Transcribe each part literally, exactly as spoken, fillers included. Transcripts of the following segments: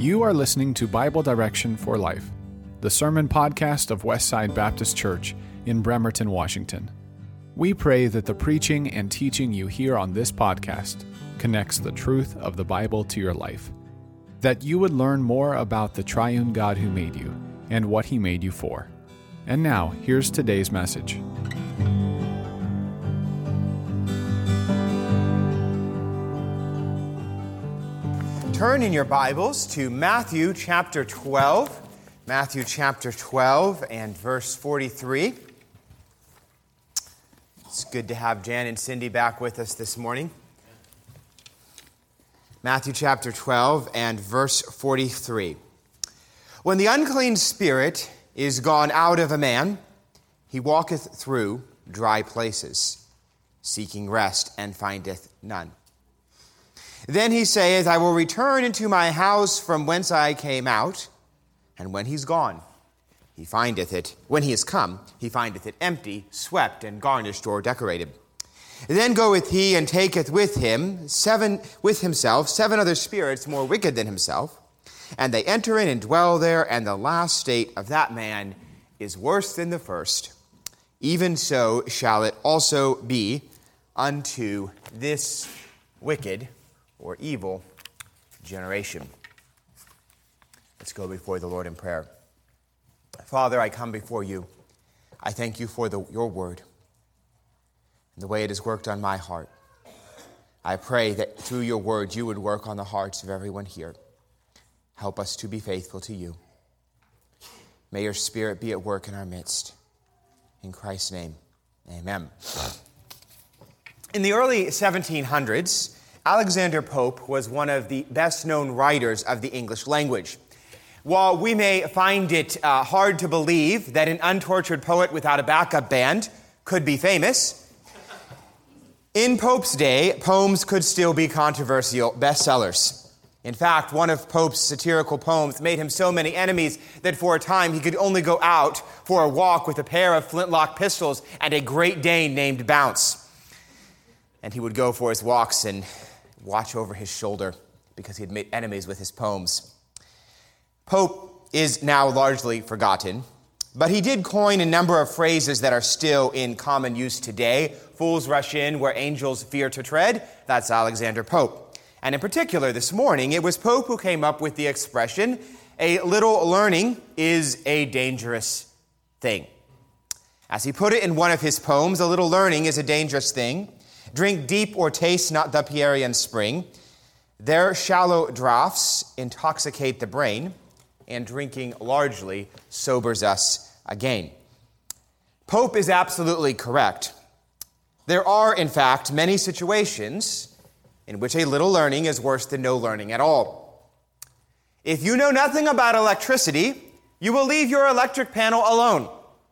You are listening to Bible Direction for Life, the sermon podcast of Westside Baptist Church in Bremerton, Washington. We pray that the preaching and teaching you hear on this podcast connects the truth of the Bible to your life, that you would learn more about the triune God who made you and what he made you for. And now, here's today's message. Turn in your Bibles to Matthew chapter twelve, Matthew chapter twelve and verse forty-three. It's good to have Jan and Cindy back with us this morning. Matthew chapter twelve and verse forty-three. When the unclean spirit is gone out of a man, he walketh through dry places, seeking rest, and findeth none. Then he saith, I will return into my house from whence I came out. And when he's gone, he findeth it, when he is come, he findeth it empty, swept, and garnished or decorated. Then goeth he and taketh with him seven with himself seven other spirits more wicked than himself, and they enter in and dwell there, and the last state of that man is worse than the first. Even so shall it also be unto this wicked or evil generation. Let's go before the Lord in prayer. Father, I come before you. I thank you for the, your word and the way it has worked on my heart. I pray that through your word you would work on the hearts of everyone here. Help us to be faithful to you. May your Spirit be at work in our midst. In Christ's name, amen. In the early seventeen hundreds, Alexander Pope was one of the best-known writers of the English language. While we may find it uh, hard to believe that an untortured poet without a backup band could be famous, in Pope's day, poems could still be controversial bestsellers. In fact, one of Pope's satirical poems made him so many enemies that for a time he could only go out for a walk with a pair of flintlock pistols and a Great Dane named Bounce. And he would go for his walks and watch over his shoulder because he had made enemies with his poems. Pope is now largely forgotten, but he did coin a number of phrases that are still in common use today. Fools rush in where angels fear to tread. That's Alexander Pope. And in particular, this morning, it was Pope who came up with the expression, a little learning is a dangerous thing. As he put it in one of his poems, a little learning is a dangerous thing. Drink deep or taste not the Pierian spring. Their shallow draughts intoxicate the brain, and drinking largely sobers us again. Pope is absolutely correct. There are, in fact, many situations in which a little learning is worse than no learning at all. If you know nothing about electricity, you will leave your electric panel alone.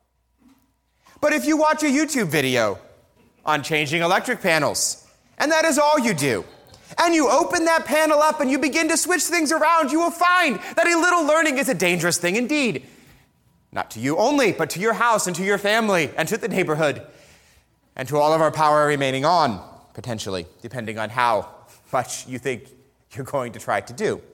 But if you watch a YouTube video on changing electric panels, and that is all you do, and you open that panel up and you begin to switch things around, you will find that a little learning is a dangerous thing indeed. Not to you only, but to your house and to your family and to the neighborhood and to all of our power remaining on, potentially, depending on how much you think you're going to try to do.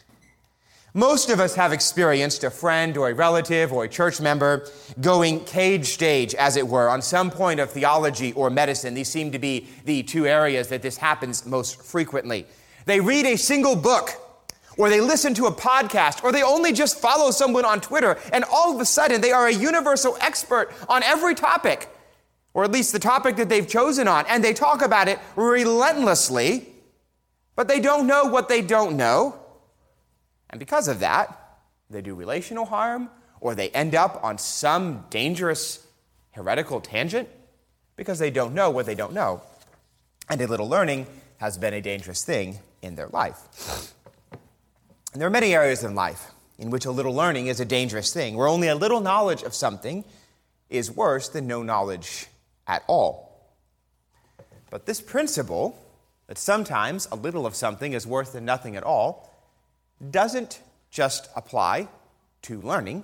Most of us have experienced a friend or a relative or a church member going cage stage, as it were, on some point of theology or medicine. These seem to be the two areas that this happens most frequently. They read a single book, or they listen to a podcast, or they only just follow someone on Twitter, and all of a sudden they are a universal expert on every topic, or at least the topic that they've chosen on, and they talk about it relentlessly, but they don't know what they don't know. And because of that, they do relational harm, or they end up on some dangerous heretical tangent because they don't know what they don't know. And a little learning has been a dangerous thing in their life. And there are many areas in life in which a little learning is a dangerous thing, where only a little knowledge of something is worse than no knowledge at all. But this principle, that sometimes a little of something is worse than nothing at all, doesn't just apply to learning.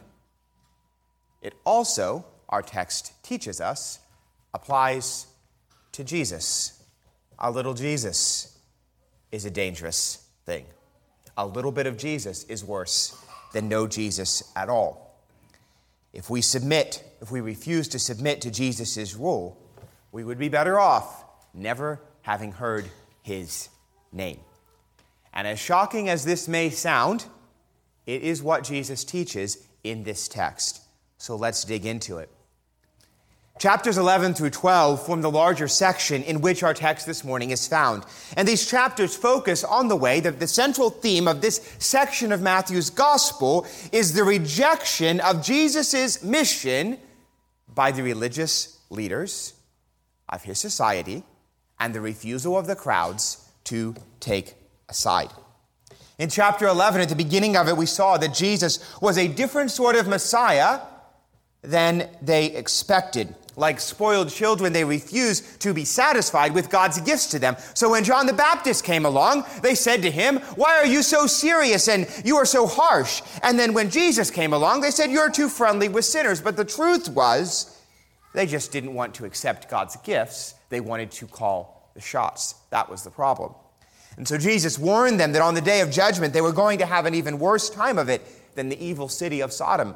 It also, our text teaches us, applies to Jesus. A little Jesus is a dangerous thing. A little bit of Jesus is worse than no Jesus at all. If we submit, if we refuse to submit to Jesus' rule, we would be better off never having heard his name. And as shocking as this may sound, it is what Jesus teaches in this text. So let's dig into it. Chapters eleven through twelve form the larger section in which our text this morning is found. And these chapters focus on the way that the central theme of this section of Matthew's gospel is the rejection of Jesus' mission by the religious leaders of his society and the refusal of the crowds to take a side. In chapter eleven, at the beginning of it, we saw that Jesus was a different sort of Messiah than they expected. Like spoiled children, they refused to be satisfied with God's gifts to them. So when John the Baptist came along, they said to him, "Why are you so serious and you are so harsh?" And then when Jesus came along, they said, "You're too friendly with sinners." But the truth was, they just didn't want to accept God's gifts. They wanted to call the shots. That was the problem. And so Jesus warned them that on the day of judgment, they were going to have an even worse time of it than the evil city of Sodom.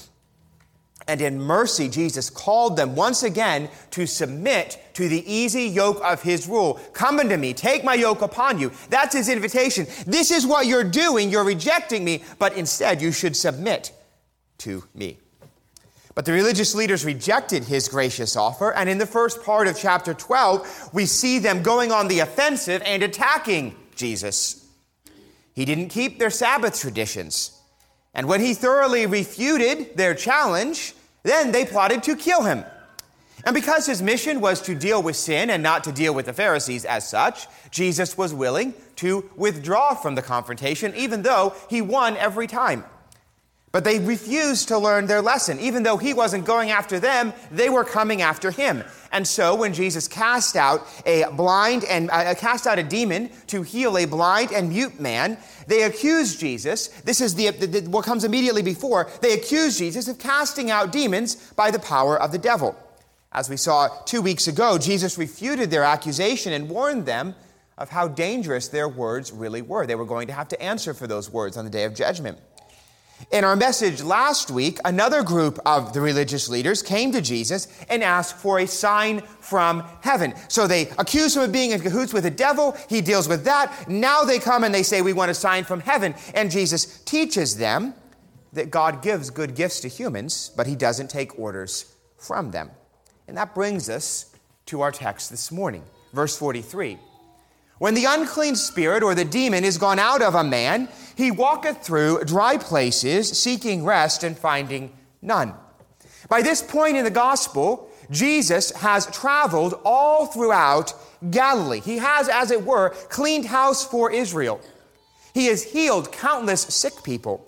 And in mercy, Jesus called them once again to submit to the easy yoke of his rule. "Come unto me, take my yoke upon you." That's his invitation. This is what you're doing. You're rejecting me, but instead you should submit to me. But the religious leaders rejected his gracious offer, and in the first part of chapter twelve, we see them going on the offensive and attacking Jesus. He didn't keep their Sabbath traditions. And when he thoroughly refuted their challenge, then they plotted to kill him. And because his mission was to deal with sin and not to deal with the Pharisees as such, Jesus was willing to withdraw from the confrontation, even though he won every time. But they refused to learn their lesson. Even though he wasn't going after them, they were coming after him. And so when Jesus cast out a blind and uh, cast out a demon to heal a blind and mute man, they accused Jesus. This is the, the, the what comes immediately before. They accused Jesus of casting out demons by the power of the devil. As we saw two weeks ago, Jesus refuted their accusation and warned them of how dangerous their words really were. They were going to have to answer for those words on the day of judgment. In our message last week, another group of the religious leaders came to Jesus and asked for a sign from heaven. So they accuse him of being in cahoots with the devil. He deals with that. Now they come and they say, "We want a sign from heaven." And Jesus teaches them that God gives good gifts to humans, but he doesn't take orders from them. And that brings us to our text this morning, verse forty-three. "When the unclean spirit or the demon is gone out of a man, he walketh through dry places, seeking rest and finding none." By this point in the gospel, Jesus has traveled all throughout Galilee. He has, as it were, cleaned house for Israel. He has healed countless sick people.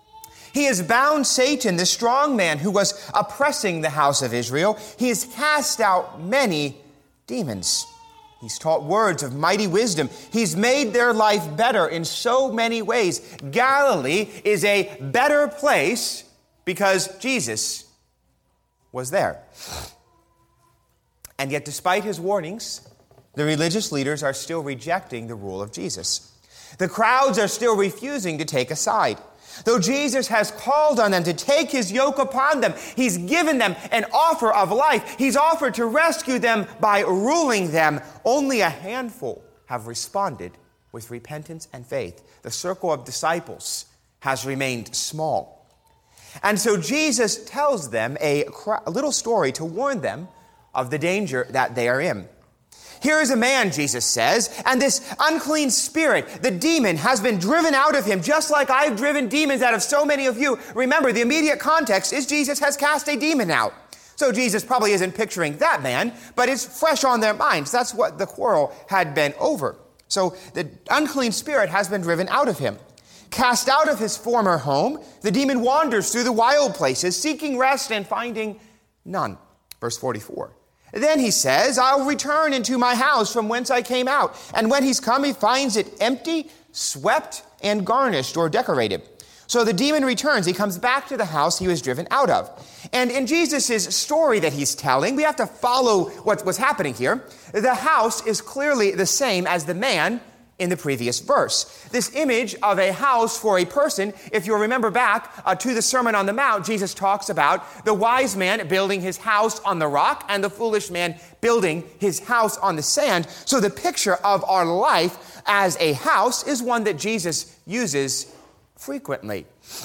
He has bound Satan, the strong man who was oppressing the house of Israel. He has cast out many demons. He's taught words of mighty wisdom. He's made their life better in so many ways. Galilee is a better place because Jesus was there. And yet, despite his warnings, the religious leaders are still rejecting the rule of Jesus. The crowds are still refusing to take a side. Though Jesus has called on them to take his yoke upon them, he's given them an offer of life. He's offered to rescue them by ruling them. Only a handful have responded with repentance and faith. The circle of disciples has remained small. And so Jesus tells them a, a little story to warn them of the danger that they are in. "Here is a man," Jesus says, "and this unclean spirit, the demon, has been driven out of him, just like I've driven demons out of so many of you." Remember, the immediate context is Jesus has cast a demon out. So Jesus probably isn't picturing that man, but it's fresh on their minds. That's what the quarrel had been over. So the unclean spirit has been driven out of him. Cast out of his former home, the demon wanders through the wild places, seeking rest and finding none. Verse forty-four. "Then he says, I'll return into my house from whence I came out. And when he's come, he finds it empty, swept, and garnished or decorated. So the demon returns. He comes back to the house he was driven out of." And in Jesus' story that he's telling, we have to follow what was happening here. The house is clearly the same as the man in the previous verse. This image of a house for a person, if you'll remember back uh, to the Sermon on the Mount, Jesus talks about the wise man building his house on the rock and the foolish man building his house on the sand. So the picture of our life as a house is one that Jesus uses frequently.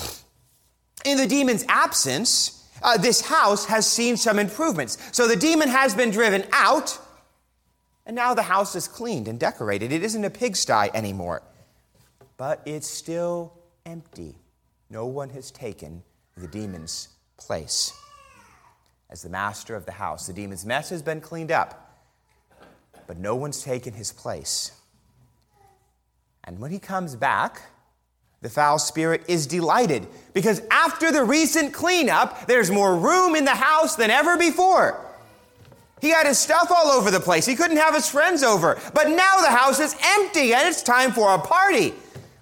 In the demon's absence, uh, this house has seen some improvements. So the demon has been driven out, and now the house is cleaned and decorated. It isn't a pigsty anymore. But it's still empty. No one has taken the demon's place. As the master of the house, the demon's mess has been cleaned up, but no one's taken his place. And when he comes back, the foul spirit is delighted, because after the recent cleanup, there's more room in the house than ever before. He had his stuff all over the place. He couldn't have his friends over. But now the house is empty, and it's time for a party.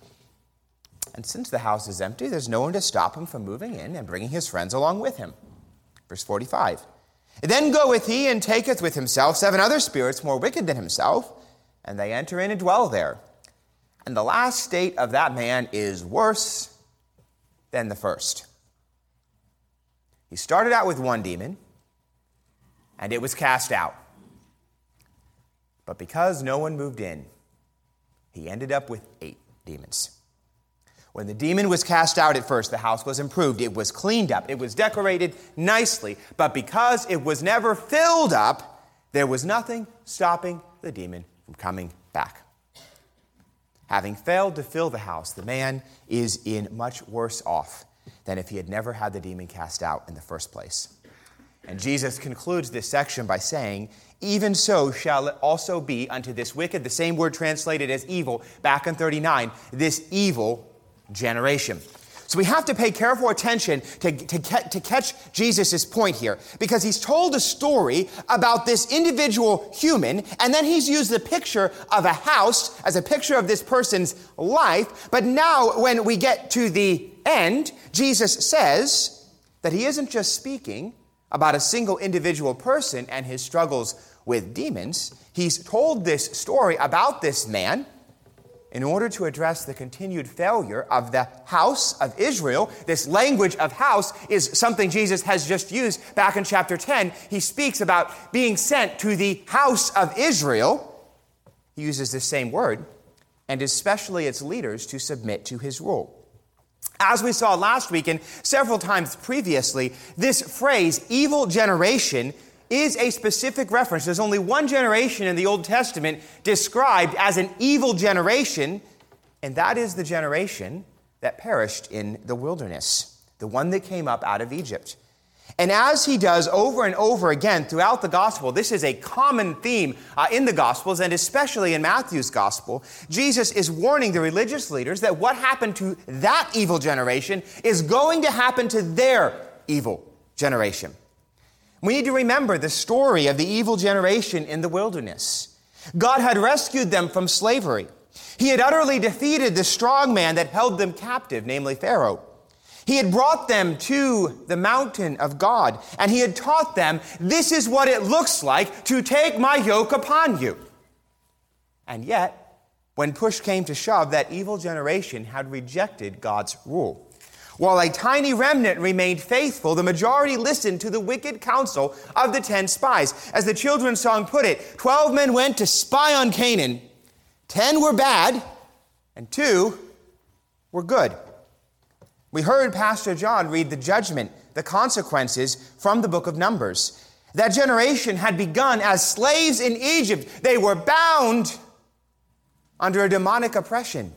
And since the house is empty, there's no one to stop him from moving in and bringing his friends along with him. Verse forty-five. Then goeth he and taketh with himself seven other spirits more wicked than himself, and they enter in and dwell there. And the last state of that man is worse than the first. He started out with one demon, and it was cast out. But because no one moved in, he ended up with eight demons. When the demon was cast out at first, the house was improved. It was cleaned up. It was decorated nicely. But because it was never filled up, there was nothing stopping the demon from coming back. Having failed to fill the house, the man is in much worse off than if he had never had the demon cast out in the first place. And Jesus concludes this section by saying, even so shall it also be unto this wicked, the same word translated as evil back in thirty-nine, this evil generation. So we have to pay careful attention to, to, to catch Jesus' point here, because he's told a story about this individual human, and then he's used the picture of a house as a picture of this person's life. But now when we get to the end, Jesus says that he isn't just speaking about a single individual person and his struggles with demons. He's told this story about this man in order to address the continued failure of the house of Israel. This language of house is something Jesus has just used back in chapter ten. He speaks about being sent to the house of Israel. He uses the same word, and especially its leaders to submit to his rule. As we saw last week and several times previously, this phrase, evil generation, is a specific reference. There's only one generation in the Old Testament described as an evil generation, and that is the generation that perished in the wilderness, the one that came up out of Egypt. And as he does over and over again throughout the gospel, this is a common theme uh, in the gospels, and especially in Matthew's gospel, Jesus is warning the religious leaders that what happened to that evil generation is going to happen to their evil generation. We need to remember the story of the evil generation in the wilderness. God had rescued them from slavery. He had utterly defeated the strong man that held them captive, namely Pharaoh. He had brought them to the mountain of God, and he had taught them, this is what it looks like to take my yoke upon you. And yet, when push came to shove, that evil generation had rejected God's rule. While a tiny remnant remained faithful, the majority listened to the wicked counsel of the ten spies. As the children's song put it, twelve men went to spy on Canaan, ten were bad, and two were good. We heard Pastor John read the judgment, the consequences from the book of Numbers. That generation had begun as slaves in Egypt. They were bound under a demonic oppression.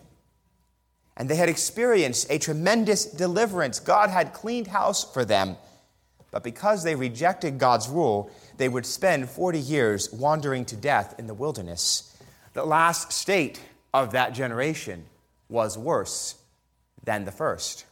And they had experienced a tremendous deliverance. God had cleaned house for them. But because they rejected God's rule, they would spend forty years wandering to death in the wilderness. The last state of that generation was worse than the first.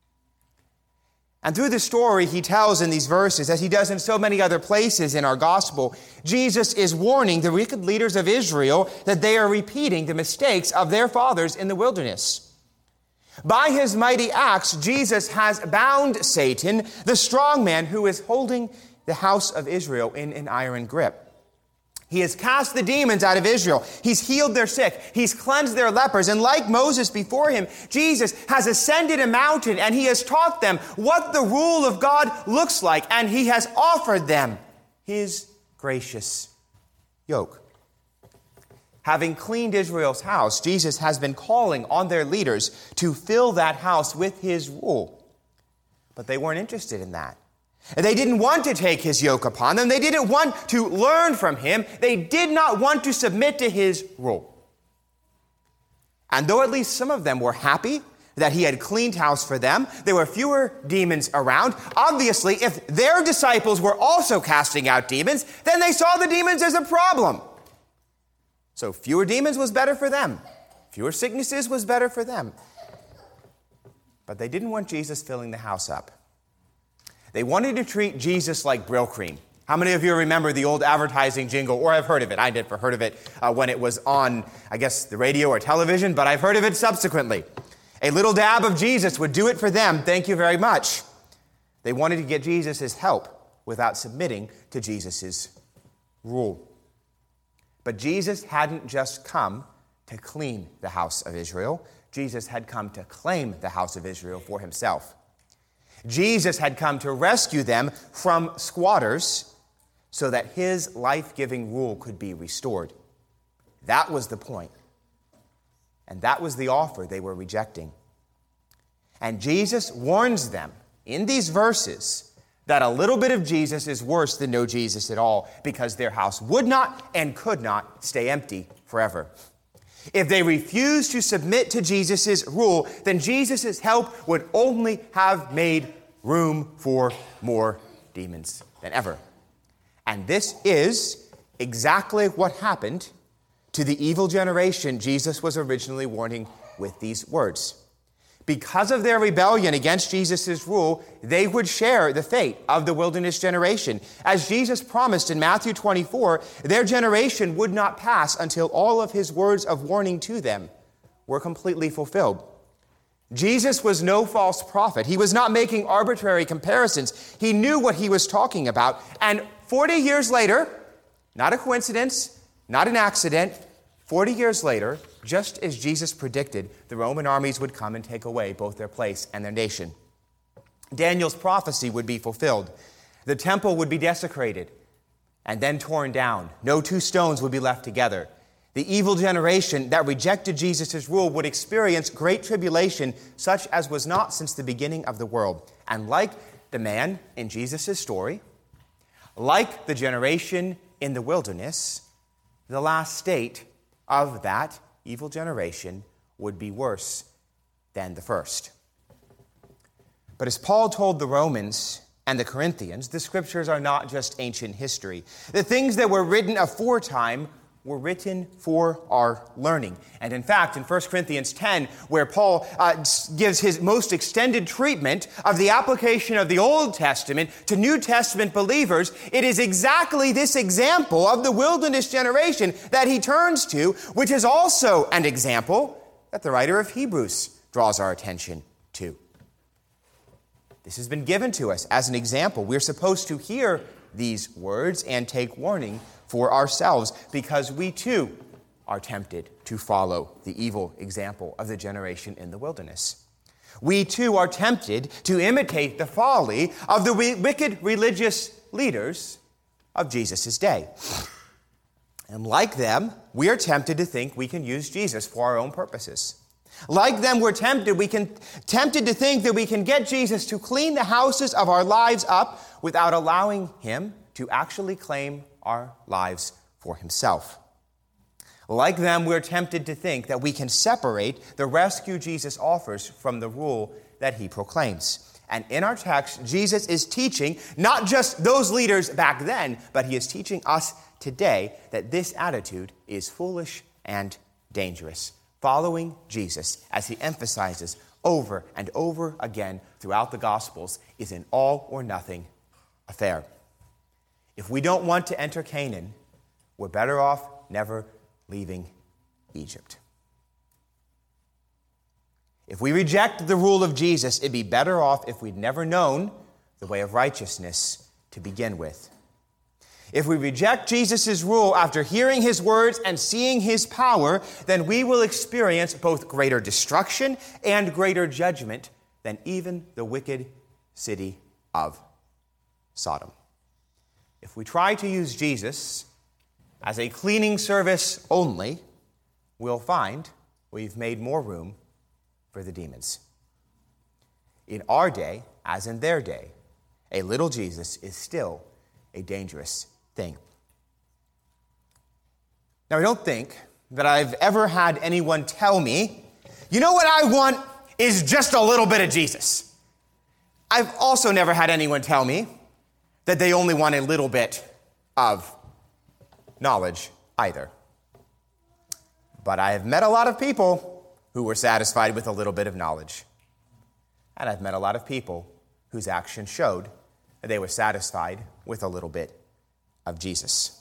And through the story he tells in these verses, as he does in so many other places in our gospel, Jesus is warning the wicked leaders of Israel that they are repeating the mistakes of their fathers in the wilderness. By his mighty acts, Jesus has bound Satan, the strong man who is holding the house of Israel in an iron grip. He has cast the demons out of Israel. He's healed their sick. He's cleansed their lepers. And like Moses before him, Jesus has ascended a mountain and he has taught them what the rule of God looks like. And he has offered them his gracious yoke. Having cleaned Israel's house, Jesus has been calling on their leaders to fill that house with his rule. But they weren't interested in that. They didn't want to take his yoke upon them. They didn't want to learn from him. They did not want to submit to his rule. And though at least some of them were happy that he had cleaned house for them, there were fewer demons around. Obviously, if their disciples were also casting out demons, then they saw the demons as a problem. So fewer demons was better for them. Fewer sicknesses was better for them. But they didn't want Jesus filling the house up. They wanted to treat Jesus like Brill Cream. How many of you remember the old advertising jingle? Or I've heard of it. I never heard of it uh, when it was on, I guess, the radio or television, but I've heard of it subsequently. A little dab of Jesus would do it for them. Thank you very much. They wanted to get Jesus' help without submitting to Jesus' rule. But Jesus hadn't just come to clean the house of Israel. Jesus had come to claim the house of Israel for himself. Jesus had come to rescue them from squatters so that his life-giving rule could be restored. That was the point. And that was the offer they were rejecting. And Jesus warns them in these verses that a little bit of Jesus is worse than no Jesus at all, because their house would not and could not stay empty forever. If they refused to submit to Jesus' rule, then Jesus' help would only have made room for more demons than ever. And this is exactly what happened to the evil generation Jesus was originally warning with these words. Because of their rebellion against Jesus' rule, they would share the fate of the wilderness generation. As Jesus promised in Matthew twenty-four, their generation would not pass until all of his words of warning to them were completely fulfilled. Jesus was no false prophet. He was not making arbitrary comparisons. He knew what he was talking about. And forty years later, not a coincidence, not an accident, forty years later, just as Jesus predicted, the Roman armies would come and take away both their place and their nation. Daniel's prophecy would be fulfilled. The temple would be desecrated and then torn down. No two stones would be left together. The evil generation that rejected Jesus' rule would experience great tribulation, such as was not since the beginning of the world. And like the man in Jesus' story, like the generation in the wilderness, the last state of that evil generation would be worse than the first. But as Paul told the Romans and the Corinthians, the scriptures are not just ancient history. The things that were written aforetime were written for our learning. And in fact, in First Corinthians ten, where Paul uh, gives his most extended treatment of the application of the Old Testament to New Testament believers, it is exactly this example of the wilderness generation that he turns to, which is also an example that the writer of Hebrews draws our attention to. This has been given to us as an example. We're supposed to hear these words and take warning for ourselves, because we too are tempted to follow the evil example of the generation in the wilderness. We too are tempted to imitate the folly of the wicked religious leaders of Jesus' day. And like them, we are tempted to think we can use Jesus for our own purposes. Like them, we're tempted, we can, tempted to think that we can get Jesus to clean the houses of our lives up without allowing him to actually claim our lives for himself. Like them, we're tempted to think that we can separate the rescue Jesus offers from the rule that he proclaims. And in our text, Jesus is teaching not just those leaders back then, but he is teaching us today that this attitude is foolish and dangerous. Following Jesus, as he emphasizes over and over again throughout the Gospels, is an all-or-nothing affair. If we don't want to enter Canaan, we're better off never leaving Egypt. If we reject the rule of Jesus, it'd be better off if we'd never known the way of righteousness to begin with. If we reject Jesus' rule after hearing his words and seeing his power, then we will experience both greater destruction and greater judgment than even the wicked city of Sodom. If we try to use Jesus as a cleaning service only, we'll find we've made more room for the demons. In our day, as in their day, a little Jesus is still a dangerous thing. Now, I don't think that I've ever had anyone tell me, you know what I want is just a little bit of Jesus. I've also never had anyone tell me that they only want a little bit of knowledge either. But I have met a lot of people who were satisfied with a little bit of knowledge. And I've met a lot of people whose actions showed that they were satisfied with a little bit of Jesus.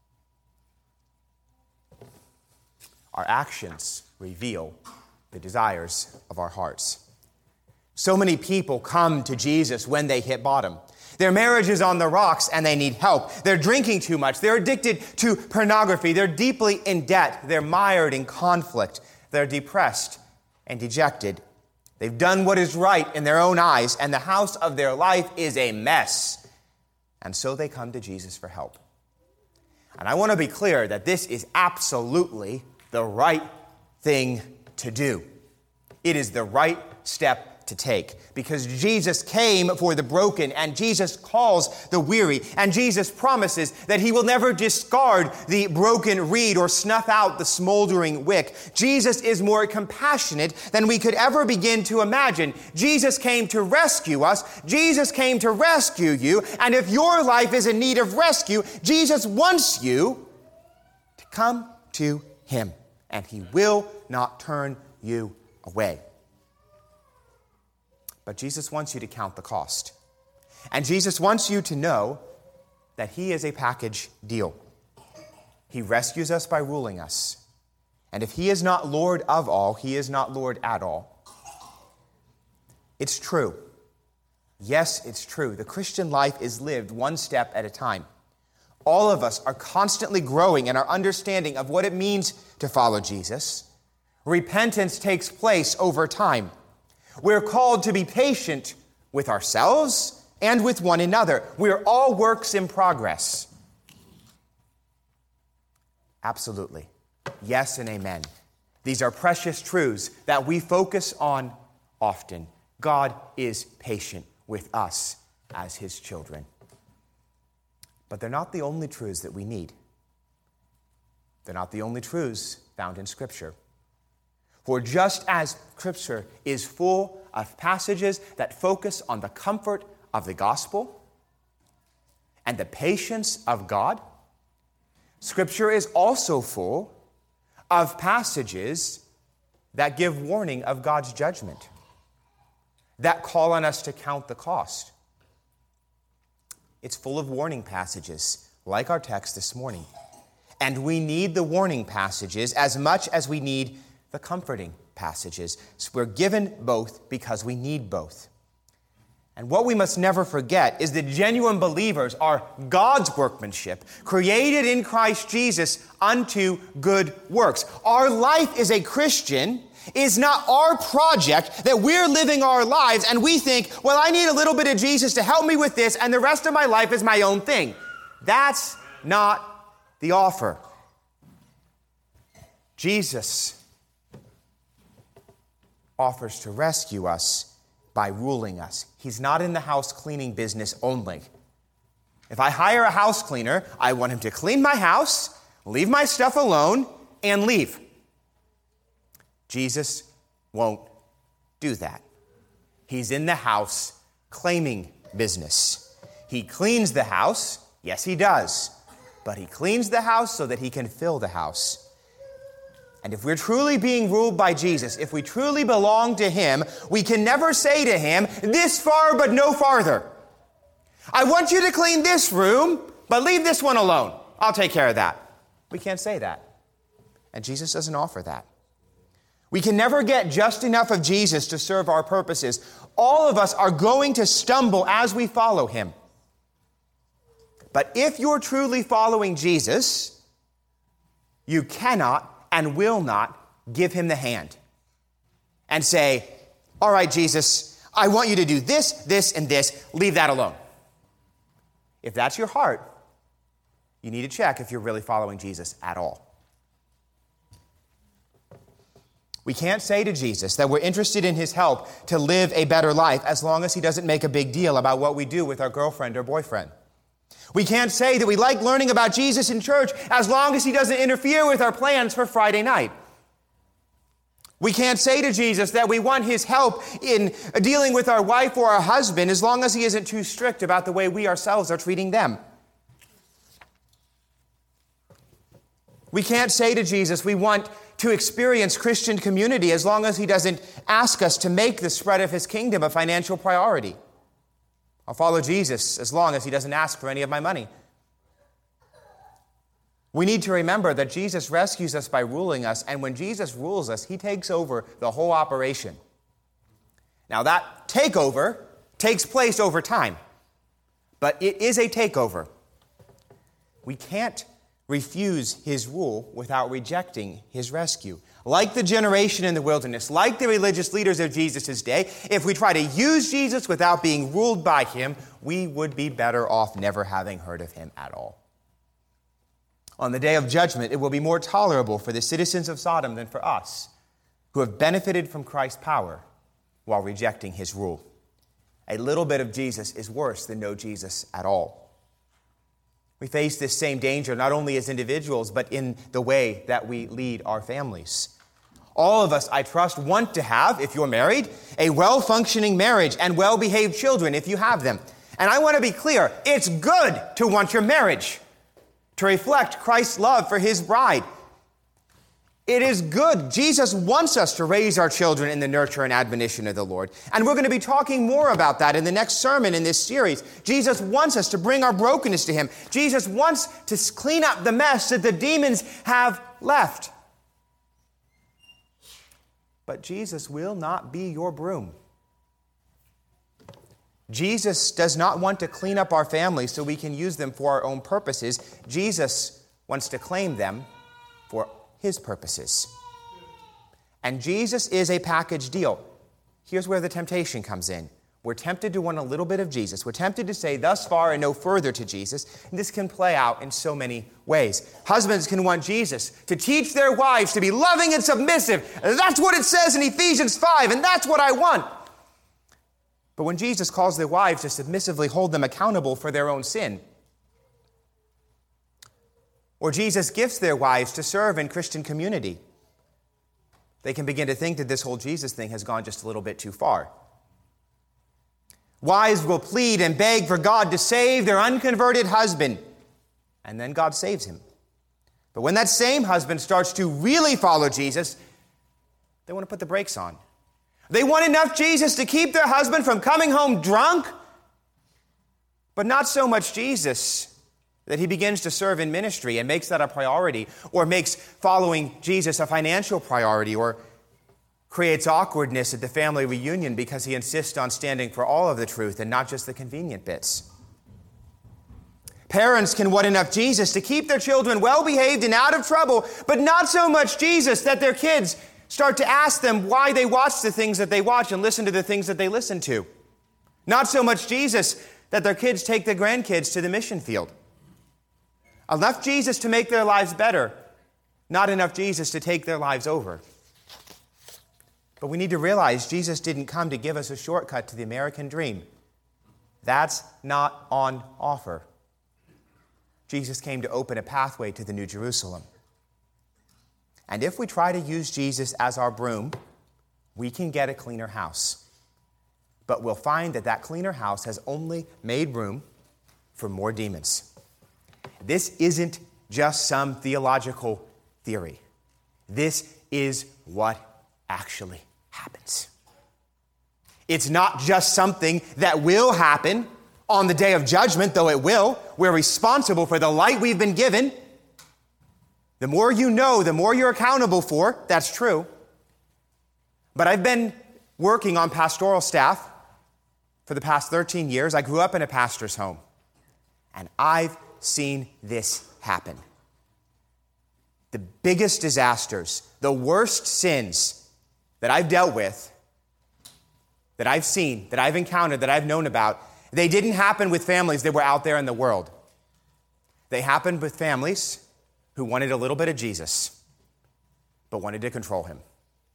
Our actions reveal the desires of our hearts. So many people come to Jesus when they hit bottom. Their marriage is on the rocks and they need help. They're drinking too much. They're addicted to pornography. They're deeply in debt. They're mired in conflict. They're depressed and dejected. They've done what is right in their own eyes, and the house of their life is a mess. And so they come to Jesus for help. And I want to be clear that this is absolutely the right thing to do. It is the right step to take, because Jesus came for the broken, and Jesus calls the weary, and Jesus promises that he will never discard the broken reed or snuff out the smoldering wick. Jesus is more compassionate than we could ever begin to imagine. Jesus came to rescue us. Jesus came to rescue you, and if your life is in need of rescue, Jesus wants you to come to him, and he will not turn you away. But Jesus wants you to count the cost. And Jesus wants you to know that he is a package deal. He rescues us by ruling us. And if he is not Lord of all, he is not Lord at all. It's true. Yes, it's true. The Christian life is lived one step at a time. All of us are constantly growing in our understanding of what it means to follow Jesus. Repentance takes place over time. We're called to be patient with ourselves and with one another. We're all works in progress. Absolutely. Yes and amen. These are precious truths that we focus on often. God is patient with us as his children. But they're not the only truths that we need. They're not the only truths found in Scripture. For just as Scripture is full of passages that focus on the comfort of the gospel and the patience of God, Scripture is also full of passages that give warning of God's judgment, that call on us to count the cost. It's full of warning passages, like our text this morning. And we need the warning passages as much as we need the comforting passages. So we're given both because we need both. And what we must never forget is that genuine believers are God's workmanship, created in Christ Jesus unto good works. Our life as a Christian is not our project that we're living our lives and we think, well, I need a little bit of Jesus to help me with this and the rest of my life is my own thing. That's not the offer. Jesus offers to rescue us by ruling us. He's not in the house cleaning business only. If I hire a house cleaner, I want him to clean my house, leave my stuff alone, and leave. Jesus won't do that. He's in the house claiming business. He cleans the house. Yes, he does. But he cleans the house so that he can fill the house. And if we're truly being ruled by Jesus, if we truly belong to him, we can never say to him, this far but no farther. I want you to clean this room, but leave this one alone. I'll take care of that. We can't say that. And Jesus doesn't offer that. We can never get just enough of Jesus to serve our purposes. All of us are going to stumble as we follow him. But if you're truly following Jesus, you cannot and will not give him the hand and say, all right, Jesus, I want you to do this, this, and this. Leave that alone. If that's your heart, you need to check if you're really following Jesus at all. We can't say to Jesus that we're interested in his help to live a better life as long as he doesn't make a big deal about what we do with our girlfriend or boyfriend. We can't say that we like learning about Jesus in church as long as he doesn't interfere with our plans for Friday night. We can't say to Jesus that we want his help in dealing with our wife or our husband as long as he isn't too strict about the way we ourselves are treating them. We can't say to Jesus we want to experience Christian community as long as he doesn't ask us to make the spread of his kingdom a financial priority. I'll follow Jesus as long as he doesn't ask for any of my money. We need to remember that Jesus rescues us by ruling us, and when Jesus rules us, he takes over the whole operation. Now that takeover takes place over time, but it is a takeover. We can't refuse his rule without rejecting his rescue. Like the generation in the wilderness, like the religious leaders of Jesus' day, if we try to use Jesus without being ruled by him, we would be better off never having heard of him at all. On the day of judgment, it will be more tolerable for the citizens of Sodom than for us, who have benefited from Christ's power while rejecting his rule. A little bit of Jesus is worse than no Jesus at all. We face this same danger not only as individuals, but in the way that we lead our families. All of us, I trust, want to have, if you're married, a well-functioning marriage and well-behaved children if you have them. And I want to be clear, it's good to want your marriage to reflect Christ's love for his bride. It is good. Jesus wants us to raise our children in the nurture and admonition of the Lord. And we're going to be talking more about that in the next sermon in this series. Jesus wants us to bring our brokenness to him. Jesus wants to clean up the mess that the demons have left. But Jesus will not be your broom. Jesus does not want to clean up our families so we can use them for our own purposes. Jesus wants to claim them for his purposes. And Jesus is a package deal. Here's where the temptation comes in. We're tempted to want a little bit of Jesus. We're tempted to say thus far and no further to Jesus. And this can play out in so many ways. Husbands can want Jesus to teach their wives to be loving and submissive. That's what it says in Ephesians five, and that's what I want. But when Jesus calls their wives to submissively hold them accountable for their own sin, or Jesus gifts their wives to serve in Christian community, they can begin to think that this whole Jesus thing has gone just a little bit too far. Wives will plead and beg for God to save their unconverted husband, and then God saves him. But when that same husband starts to really follow Jesus, they want to put the brakes on. They want enough Jesus to keep their husband from coming home drunk, but not so much Jesus that he begins to serve in ministry and makes that a priority, or makes following Jesus a financial priority, or creates awkwardness at the family reunion because he insists on standing for all of the truth and not just the convenient bits. Parents can want enough Jesus to keep their children well-behaved and out of trouble, but not so much Jesus that their kids start to ask them why they watch the things that they watch and listen to the things that they listen to. Not so much Jesus that their kids take their grandkids to the mission field. Enough Jesus to make their lives better, not enough Jesus to take their lives over. But we need to realize Jesus didn't come to give us a shortcut to the American dream. That's not on offer. Jesus came to open a pathway to the New Jerusalem. And if we try to use Jesus as our broom, we can get a cleaner house. But we'll find that that cleaner house has only made room for more demons. This isn't just some theological theory. This is what actually happens. It's not just something that will happen on the day of judgment, though it will. We're responsible for the light we've been given. The more you know, the more you're accountable for. That's true. But I've been working on pastoral staff for the past thirteen years. I grew up in a pastor's home. And I've seen this happen. The biggest disasters, the worst sins that I've dealt with, that I've seen, that I've encountered, that I've known about, they didn't happen with families that were out there in the world. They happened with families who wanted a little bit of Jesus, but wanted to control him.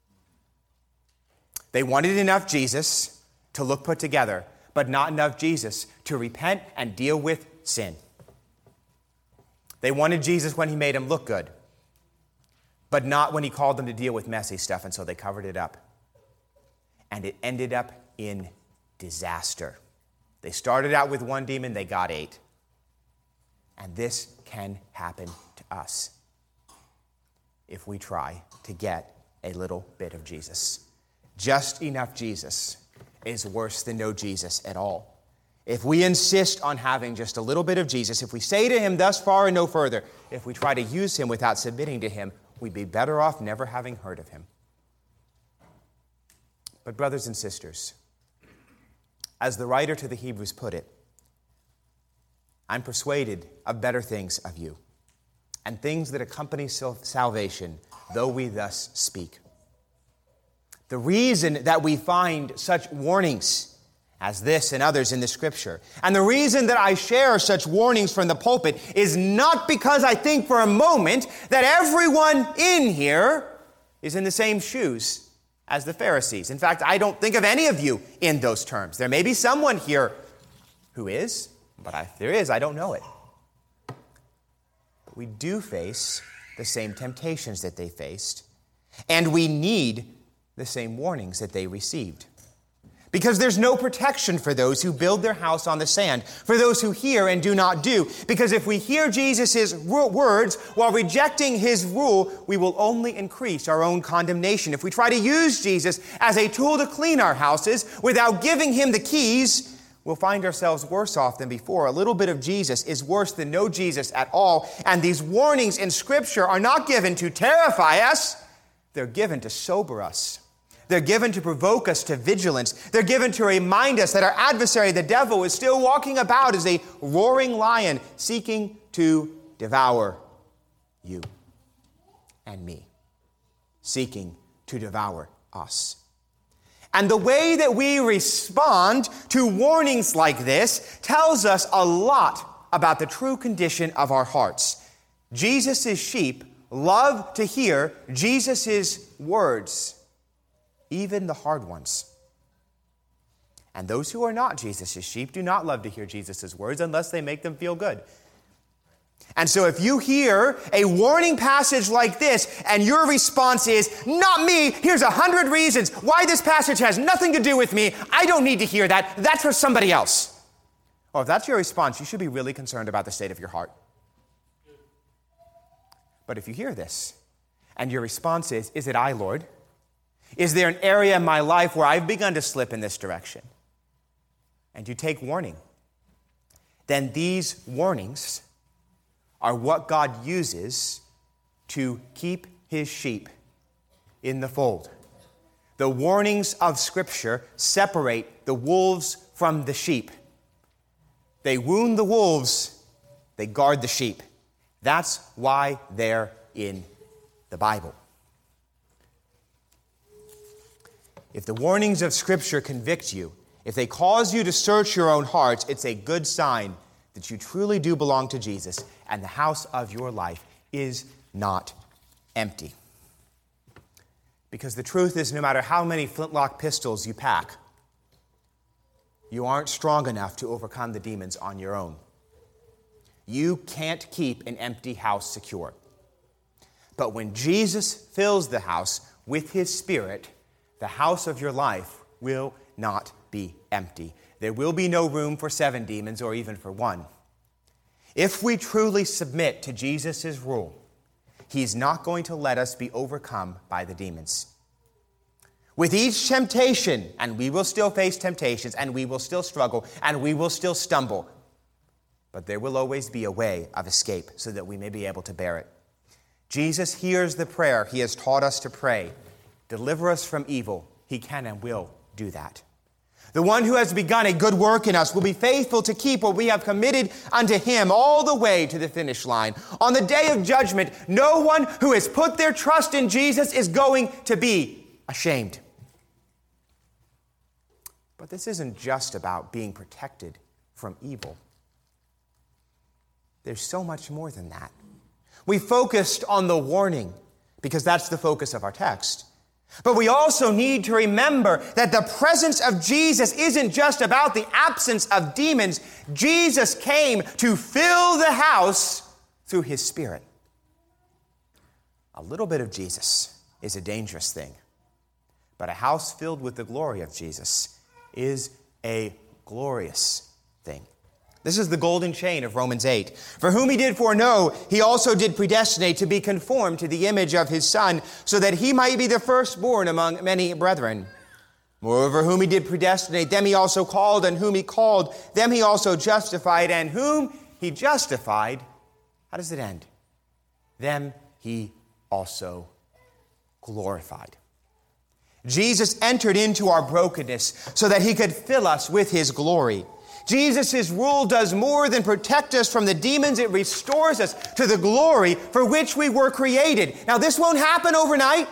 They wanted enough Jesus to look put together, but not enough Jesus to repent and deal with sin. They wanted Jesus when he made them look good, but not when he called them to deal with messy stuff, and so they covered it up. And it ended up in disaster. They started out with one demon, they got eight. And this can happen to us if we try to get a little bit of Jesus. Just enough Jesus is worse than no Jesus at all. If we insist on having just a little bit of Jesus, if we say to him thus far and no further, if we try to use him without submitting to him, we'd be better off never having heard of him. But brothers and sisters, as the writer to the Hebrews put it, I'm persuaded of better things of you, and things that accompany salvation, though we thus speak. The reason that we find such warnings as this and others in the Scripture, and the reason that I share such warnings from the pulpit, is not because I think for a moment that everyone in here is in the same shoes as the Pharisees. In fact, I don't think of any of you in those terms. There may be someone here who is, but if there is, I don't know it. But we do face the same temptations that they faced, and we need the same warnings that they received. Because there's no protection for those who build their house on the sand, for those who hear and do not do. Because if we hear Jesus' words while rejecting his rule, we will only increase our own condemnation. If we try to use Jesus as a tool to clean our houses without giving him the keys, we'll find ourselves worse off than before. A little bit of Jesus is worse than no Jesus at all. And these warnings in Scripture are not given to terrify us. They're given to sober us. They're given to provoke us to vigilance. They're given to remind us that our adversary, the devil, is still walking about as a roaring lion seeking to devour you and me, seeking to devour us. And the way that we respond to warnings like this tells us a lot about the true condition of our hearts. Jesus' sheep love to hear Jesus' words, even the hard ones. And those who are not Jesus' sheep do not love to hear Jesus' words unless they make them feel good. And so if you hear a warning passage like this and your response is, not me, here's a hundred reasons why this passage has nothing to do with me, I don't need to hear that, that's for somebody else. Well, if that's your response, you should be really concerned about the state of your heart. But if you hear this and your response is, is it I, Lord? Is there an area in my life where I've begun to slip in this direction? And you take warning. Then these warnings are what God uses to keep his sheep in the fold. The warnings of Scripture separate the wolves from the sheep. They wound the wolves, they guard the sheep. That's why they're in the Bible. If the warnings of Scripture convict you, if they cause you to search your own hearts, it's a good sign that you truly do belong to Jesus and the house of your life is not empty. Because the truth is, no matter how many flintlock pistols you pack, you aren't strong enough to overcome the demons on your own. You can't keep an empty house secure. But when Jesus fills the house with his Spirit, the house of your life will not be empty. There will be no room for seven demons or even for one. If we truly submit to Jesus' rule, he's not going to let us be overcome by the demons. With each temptation, and we will still face temptations, and we will still struggle, and we will still stumble, but there will always be a way of escape so that we may be able to bear it. Jesus hears the prayer he has taught us to pray. Deliver us from evil. He can and will do that. The one who has begun a good work in us will be faithful to keep what we have committed unto him all the way to the finish line. On the day of judgment, no one who has put their trust in Jesus is going to be ashamed. But this isn't just about being protected from evil. There's so much more than that. We focused on the warning because that's the focus of our text. But we also need to remember that the presence of Jesus isn't just about the absence of demons. Jesus came to fill the house through his Spirit. A little bit of Jesus is a dangerous thing, but a house filled with the glory of Jesus is a glorious thing. This is the golden chain of Romans eight. For whom he did foreknow, he also did predestinate to be conformed to the image of his Son, so that he might be the firstborn among many brethren. Moreover, whom he did predestinate, them he also called, and whom he called, them he also justified, and whom he justified, how does it end? Them he also glorified. Jesus entered into our brokenness so that he could fill us with his glory. Jesus' rule does more than protect us from the demons. It restores us to the glory for which we were created. Now, this won't happen overnight.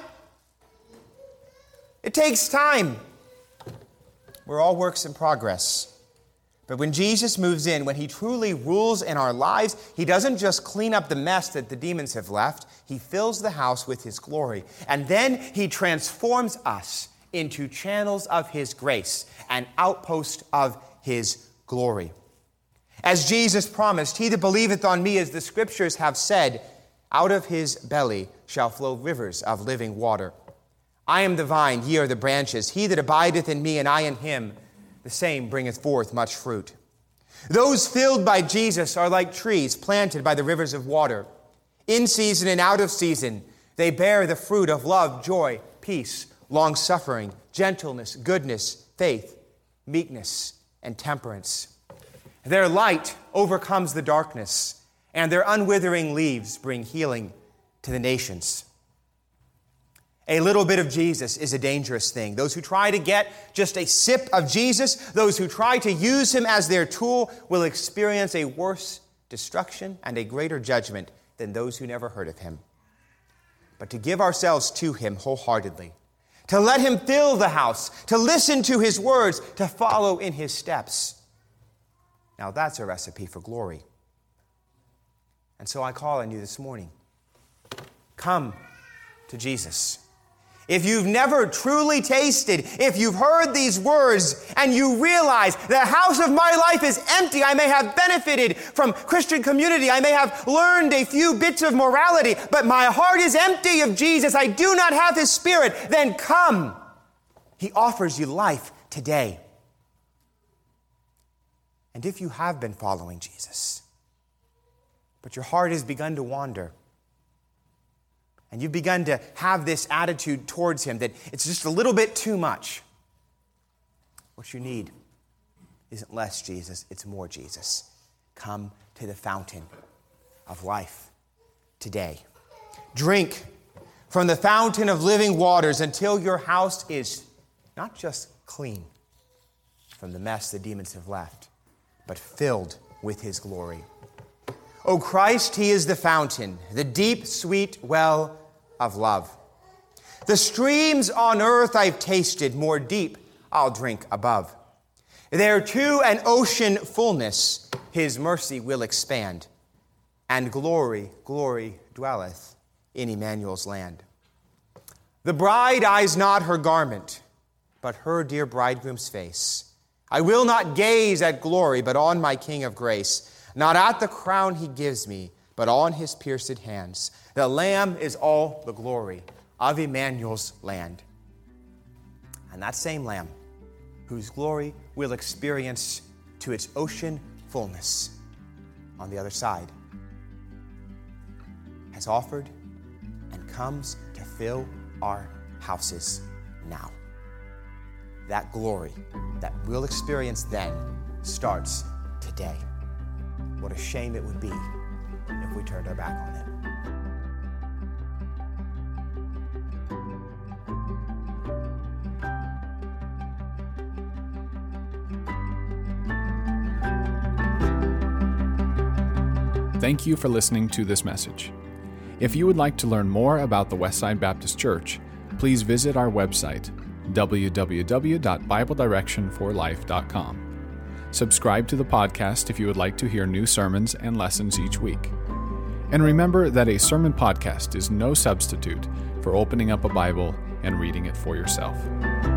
It takes time. We're all works in progress. But when Jesus moves in, when he truly rules in our lives, he doesn't just clean up the mess that the demons have left. He fills the house with his glory. And then he transforms us into channels of his grace, an outpost of his glory. As Jesus promised, he that believeth on me, as the scriptures have said, out of his belly shall flow rivers of living water. I am the vine, ye are the branches. He that abideth in me, and I in him, the same bringeth forth much fruit. Those filled by Jesus are like trees planted by the rivers of water. In season and out of season, they bear the fruit of love, joy, peace, long-suffering, gentleness, goodness, faith, meekness, and temperance. Their light overcomes the darkness, and their unwithering leaves bring healing to the nations. A little bit of Jesus is a dangerous thing. Those who try to get just a sip of Jesus, those who try to use him as their tool, will experience a worse destruction and a greater judgment than those who never heard of him. But to give ourselves to him wholeheartedly, to let him fill the house, to listen to his words, to follow in his steps. Now that's a recipe for glory. And so I call on you this morning. Come to Jesus. If you've never truly tasted, if you've heard these words and you realize the house of my life is empty, I may have benefited from Christian community, I may have learned a few bits of morality, but my heart is empty of Jesus, I do not have his Spirit, then come. He offers you life today. And if you have been following Jesus, but your heart has begun to wander, and you've begun to have this attitude towards him that it's just a little bit too much, what you need isn't less Jesus, it's more Jesus. Come to the fountain of life today. Drink from the fountain of living waters until your house is not just clean from the mess the demons have left, but filled with his glory. O Christ, he is the fountain, the deep, sweet well of love. The streams on earth I've tasted, more deep I'll drink above. There to an ocean fullness his mercy will expand, and glory, glory dwelleth in Emmanuel's land. The bride eyes not her garment, but her dear bridegroom's face. I will not gaze at glory, but on my King of grace. Not at the crown he gives me, but on his pierced hands. The Lamb is all the glory of Emmanuel's land. And that same Lamb, whose glory we'll experience to its ocean fullness on the other side, has offered and comes to fill our houses now. That glory that we'll experience then starts today. What a shame it would be if we turned our back on it. Thank you for listening to this message. If you would like to learn more about the Westside Baptist Church, please visit our website, w w w dot bible direction for life dot com. Subscribe to the podcast if you would like to hear new sermons and lessons each week. And remember that a sermon podcast is no substitute for opening up a Bible and reading it for yourself.